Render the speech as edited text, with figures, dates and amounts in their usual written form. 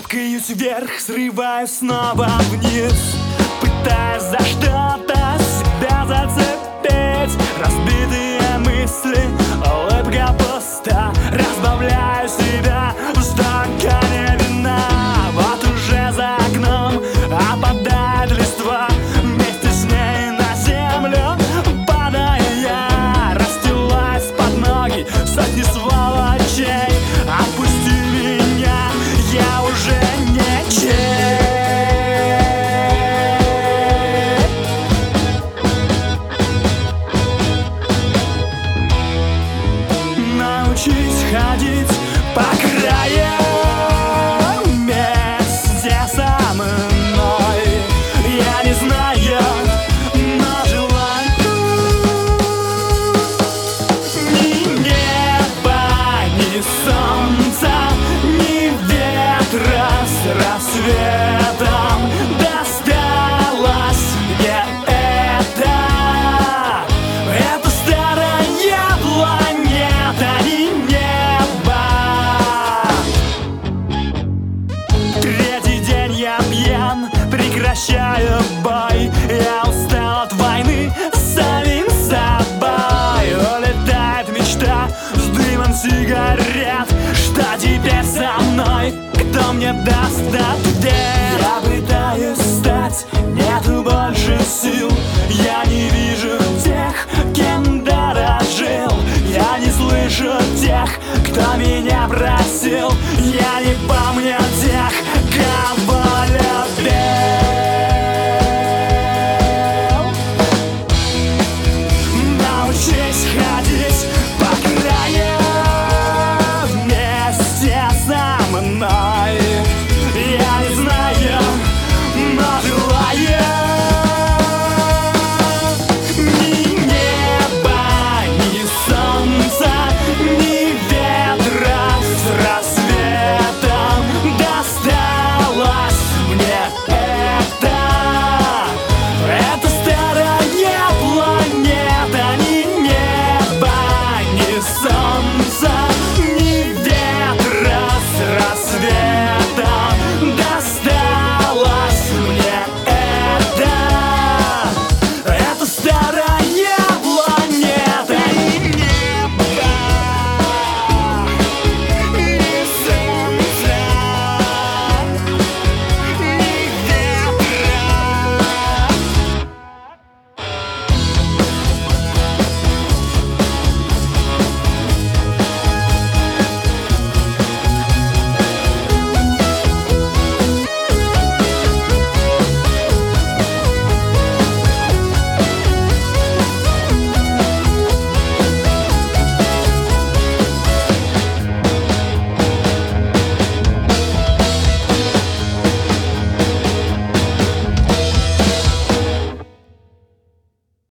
Карабкаюсь вверх, срываюсь снова вниз, пытаясь за что-то себя зацепить. Разбитые мысли, улыбка пуста. Разбавляю себя в стакане вина. Вот уже за окном опадает листва, вместе с ней на землю падаю я. Расстилаюсь под ноги сотни сволочей. Отпусти меня, я уже не чей. Научись ходить по краям вместе со мной. Я не знаю, но желаю ни неба, ни солнца, ни ветра с рассветом. Досталось мне это старая планета, не небо. Третий день я пьян, прекращаю бой. Я устал от войны с самим собой. Улетает мечта с дымом сигарет. Что теперь со мной? Кто мне даст ответ? Я пытаюсь встать, нету больше сил. Я не вижу тех, кем дорожил. Я не слышу тех, кто меня просил.